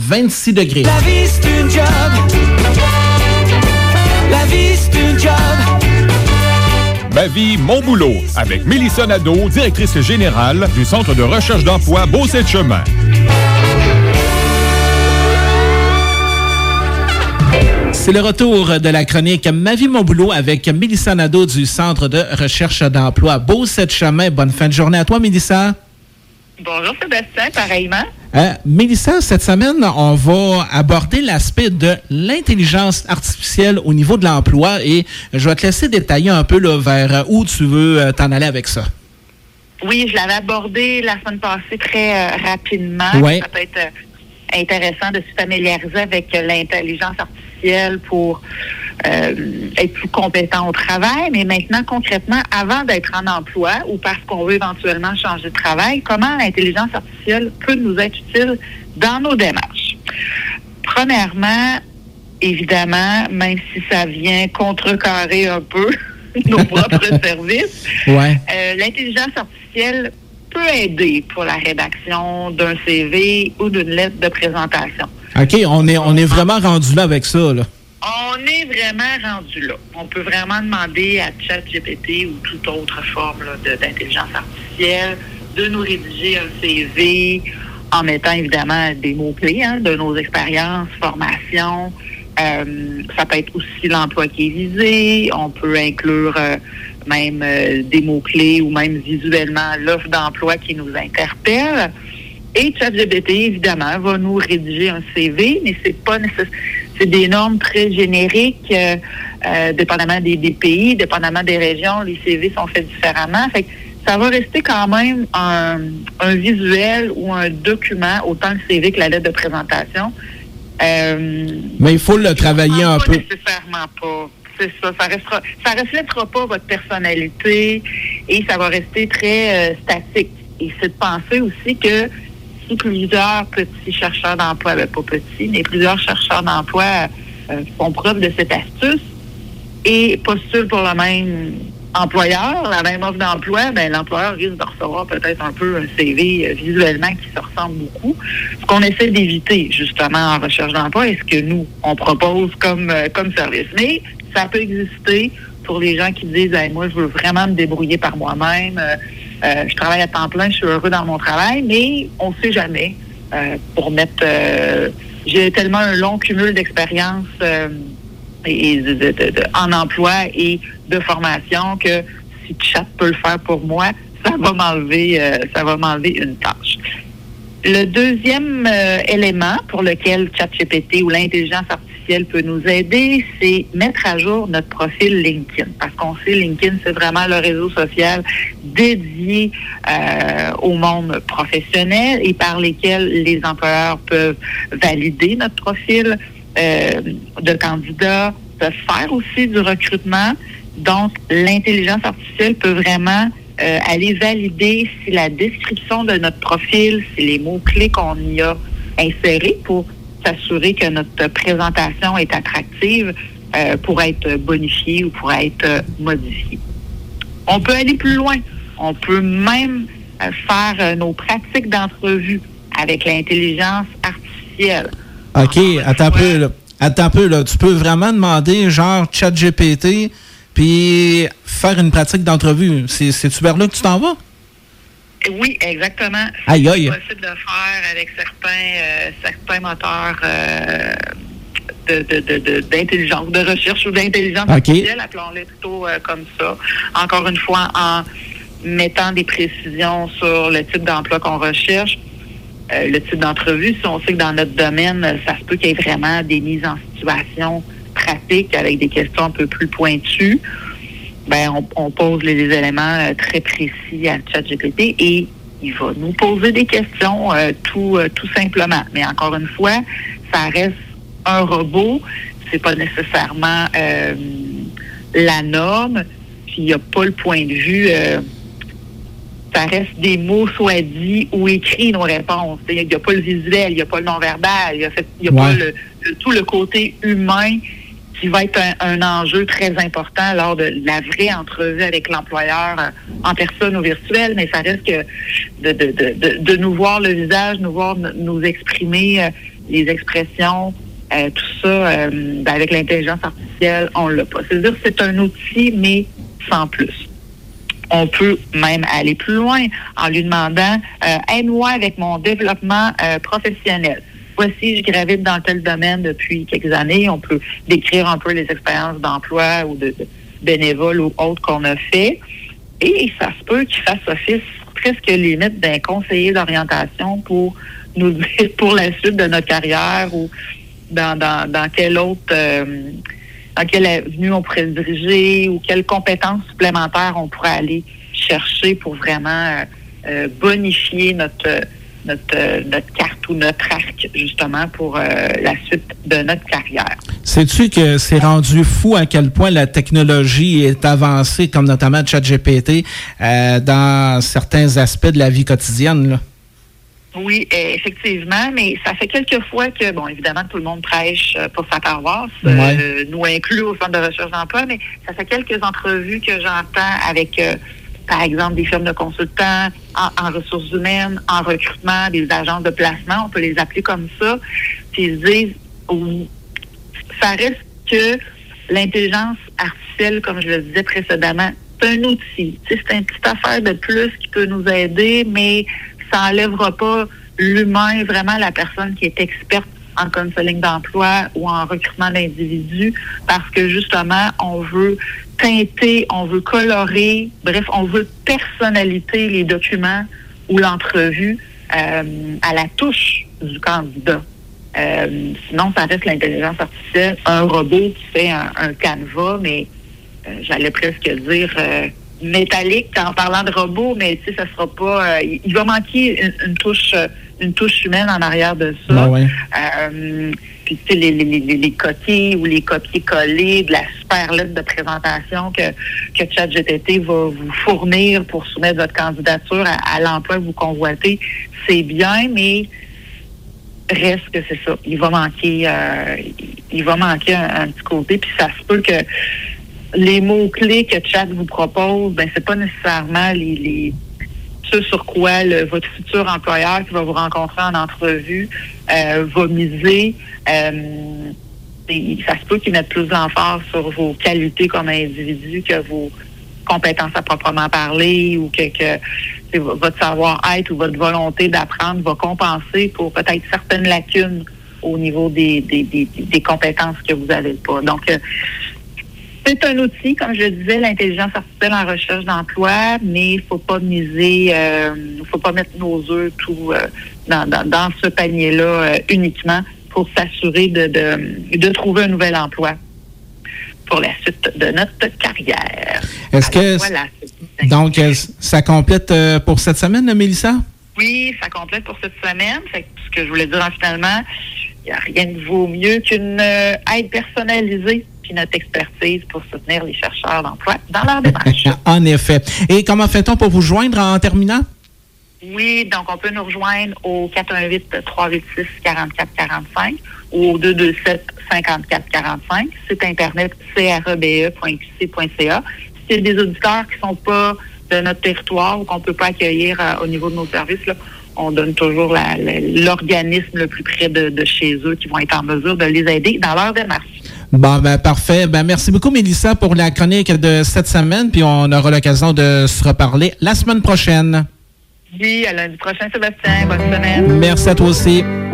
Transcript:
26 degrés. La vie, c'est une job. La vie, c'est une job. Ma vie, mon boulot, avec Mélissa Nadeau, directrice générale du Centre de recherche d'emploi Beauce-Chemin. C'est le retour de la chronique Ma vie, mon boulot avec Mélissa Nadeau du Centre de recherche d'emploi Beauce-Chemin. Bonne fin de journée à toi, Mélissa. Bonjour Sébastien, pareillement. Mélissa, cette semaine, on va aborder l'aspect de l'intelligence artificielle au niveau de l'emploi et je vais te laisser détailler un peu là, vers où tu veux t'en aller avec ça. Oui, je l'avais abordé la semaine passée très rapidement. Ouais. Ça peut être intéressant de se familiariser avec l'intelligence artificielle pour être plus compétent au travail. Mais maintenant, concrètement, avant d'être en emploi ou parce qu'on veut éventuellement changer de travail, comment l'intelligence artificielle peut nous être utile dans nos démarches? Premièrement, évidemment, même si ça vient contrecarrer un peu nos propres services, l'intelligence artificielle peut aider pour la rédaction d'un CV ou d'une lettre de présentation. OK, on est vraiment rendu là avec ça, là. On est vraiment rendu là. On peut vraiment demander à ChatGPT ou toute autre forme là, d'intelligence artificielle de nous rédiger un CV en mettant évidemment des mots-clés de nos expériences, formations. Ça peut être aussi l'emploi qui est visé. On peut inclure même des mots-clés ou même visuellement l'offre d'emploi qui nous interpelle. Et ChatGPT, évidemment, va nous rédiger un CV, mais c'est pas nécessaire. C'est des normes très génériques, dépendamment des pays, dépendamment des régions, les CV sont faits différemment. Fait que ça va rester quand même un visuel ou un document, autant le CV que la lettre de présentation. Mais il faut le travailler un peu. Nécessairement pas. C'est ça. Ça reflètera pas votre personnalité et ça va rester très statique. Et c'est de penser aussi que si plusieurs petits chercheurs d'emploi, pas petits, mais plusieurs chercheurs d'emploi font preuve de cette astuce et postulent pour le même employeur, la même offre d'emploi, l'employeur risque de recevoir peut-être un peu un CV visuellement qui se ressemble beaucoup. Ce qu'on essaie d'éviter, justement, en recherche d'emploi, est ce que nous, on propose comme service. Mais ça peut exister pour les gens qui disent « Moi, je veux vraiment me débrouiller par moi-même. Je travaille à temps plein, je suis heureux dans mon travail, mais on ne sait jamais. Pour mettre... j'ai tellement un long cumul d'expérience en emploi et de formation que si Chat peut le faire pour moi, ça va m'enlever une tâche. Le deuxième élément pour lequel ChatGPT ou l'intelligence artificielle peut nous aider, c'est mettre à jour notre profil LinkedIn. Parce qu'on sait, LinkedIn, c'est vraiment le réseau social dédié au monde professionnel et par lesquels les employeurs peuvent valider notre profil de candidat, peuvent faire aussi du recrutement. Donc, l'intelligence artificielle peut vraiment aller valider si la description de notre profil, si les mots-clés qu'on y a insérés pour s'assurer que notre présentation est attractive pour être bonifiée ou pour être modifiée. On peut aller plus loin. On peut même faire nos pratiques d'entrevue avec l'intelligence artificielle. OK, attends un peu, là. Tu peux vraiment demander, genre, ChatGPT, puis faire une pratique d'entrevue. C'est-tu vers là que tu t'en vas? Oui, exactement. Aïe, aïe. C'est possible de faire avec certains moteurs d'intelligence, de recherche ou d'intelligence artificielle, appelons-les plutôt comme ça. Encore une fois, en mettant des précisions sur le type d'emploi qu'on recherche, le type d'entrevue. Si on sait que dans notre domaine, ça se peut qu'il y ait vraiment des mises en situation pratiques avec des questions un peu plus pointues, on pose les éléments très précis à ChatGPT et il va nous poser des questions tout simplement. Mais encore une fois, ça reste un robot, c'est pas nécessairement la norme, puis il n'y a pas le point de vue... ça reste des mots soit dits ou écrits, nos réponses. Il n'y a pas le visuel, il n'y a pas le non-verbal, il n'y a pas tout le côté humain qui va être un enjeu très important lors de la vraie entrevue avec l'employeur en personne ou virtuel, mais ça reste que de nous voir le visage, nous voir nous exprimer les expressions, tout ça, avec l'intelligence artificielle, on l'a pas. C'est-à-dire que c'est un outil, mais sans plus. On peut même aller plus loin en lui demandant « Aide-moi avec mon développement professionnel. Voici, je gravite dans tel domaine depuis quelques années. » On peut décrire un peu les expériences d'emploi ou de bénévoles ou autres qu'on a fait. Et ça se peut qu'il fasse office presque limite d'un conseiller d'orientation pour nous dire pour la suite de notre carrière ou dans quelle autre... dans quelle avenue on pourrait se diriger ou quelles compétences supplémentaires on pourrait aller chercher pour vraiment bonifier notre carte ou notre arc, justement, pour la suite de notre carrière. Sais-tu que c'est rendu fou à quel point la technologie est avancée, comme notamment ChatGPT, dans certains aspects de la vie quotidienne, là? Oui, effectivement, mais ça fait quelques fois que, bon, évidemment, tout le monde prêche pour sa paroisse, nous inclus au Centre de recherche d'emploi, mais ça fait quelques entrevues que j'entends avec, par exemple, des firmes de consultants en ressources humaines, en recrutement, des agences de placement, on peut les appeler comme ça, puis ils disent, ça reste que l'intelligence artificielle, comme je le disais précédemment, c'est un outil. C'est une petite affaire de plus qui peut nous aider, mais ça n'enlèvera pas l'humain, vraiment la personne qui est experte en counseling d'emploi ou en recrutement d'individus, parce que justement, on veut teinter, on veut colorer, bref, on veut personnaliser les documents ou l'entrevue à la touche du candidat. Sinon, ça reste l'intelligence artificielle, un robot qui fait un canevas, mais j'allais presque dire... métallique en parlant de robot, mais tu sais, ça sera pas... il va manquer une touche humaine en arrière de ça. Ben ouais. Puis tu sais, les coquilles ou les copier-coller de la super lettre de présentation que ChatGPT va vous fournir pour soumettre votre candidature à l'emploi que vous convoitez, c'est bien, mais reste que c'est ça. Il va manquer un petit côté, puis ça se peut que les mots-clés que Chat vous propose, ben c'est pas nécessairement ce sur quoi votre futur employeur qui va vous rencontrer en entrevue va miser. Ça se peut qu'il mette plus d'emphase sur vos qualités comme individu que vos compétences à proprement parler ou que votre savoir-être ou votre volonté d'apprendre va compenser pour peut-être certaines lacunes au niveau des compétences que vous n'avez pas. Donc, c'est un outil, comme je le disais, l'intelligence artificielle en recherche d'emploi, mais il ne faut pas miser, faut pas mettre nos œufs tout dans ce panier-là uniquement pour s'assurer de trouver un nouvel emploi pour la suite de notre carrière. Est-ce que voilà, donc ça complète pour cette semaine, Mélissa? Oui, ça complète pour cette semaine. Fait que ce que je voulais dire finalement, il n'y a rien de vaut mieux qu'une aide personnalisée puis notre expertise pour soutenir les chercheurs d'emploi dans leur démarche. En effet. Et comment fait-on pour vous joindre en terminant? Oui, donc on peut nous rejoindre au 418-386-4445 ou au 227-5445, site internet crebe.qc.ca. Si c'est des auditeurs qui ne sont pas de notre territoire ou qu'on ne peut pas accueillir au niveau de nos services, là, on donne toujours l'organisme le plus près de chez eux qui vont être en mesure de les aider dans leur démarche. Bon, ben parfait. Ben merci beaucoup, Mélissa, pour la chronique de cette semaine, puis on aura l'occasion de se reparler la semaine prochaine. Oui, à lundi prochain, Sébastien. Bonne semaine. Merci à toi aussi.